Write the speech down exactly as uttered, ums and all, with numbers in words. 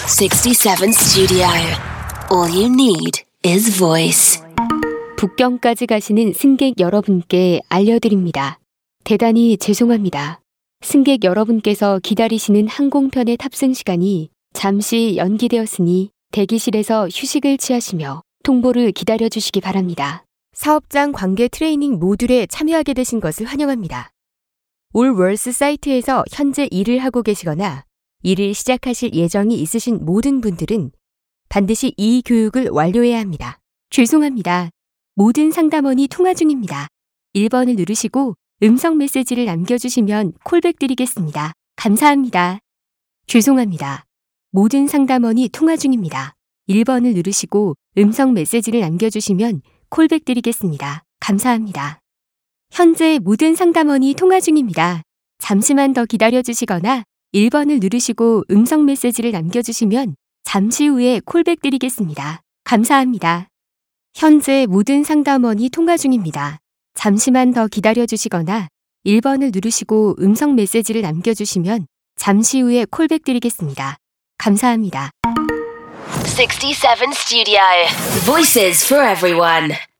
sixty-seven Studio. All you need is voice. 북경까지 가시는 승객 여러분께 알려드립니다. 대단히 죄송합니다. 승객 여러분께서 기다리시는 항공편의 탑승 시간이 잠시 연기되었으니 대기실에서 휴식을 취하시며 통보를 기다려주시기 바랍니다. 사업장 관계 트레이닝 모듈에 참여하게 되신 것을 환영합니다. 올월스 사이트에서 현재 일을 하고 계시거나 일을 시작하실 예정이 있으신 모든 분들은 반드시 이 교육을 완료해야 합니다. 죄송합니다. 모든 상담원이 통화 중입니다. 일 번을 누르시고 음성 메시지를 남겨주시면 콜백 드리겠습니다. 감사합니다. 죄송합니다. 모든 상담원이 통화 중입니다. 일 번을 누르시고 음성 메시지를 남겨주시면 콜백 드리겠습니다. 감사합니다. 현재 모든 상담원이 통화 중입니다. 잠시만 더 기다려주시거나 일 번을 누르시고 음성 메시지를 남겨주시면 잠시 후에 콜백 드리겠습니다. 감사합니다. 현재 모든 상담원이 통화 중입니다. 잠시만 더 기다려주시거나 일 번을 누르시고 음성 메시지를 남겨주시면 잠시 후에 콜백 드리겠습니다. 감사합니다. sixty-seven Studio. Voices for everyone.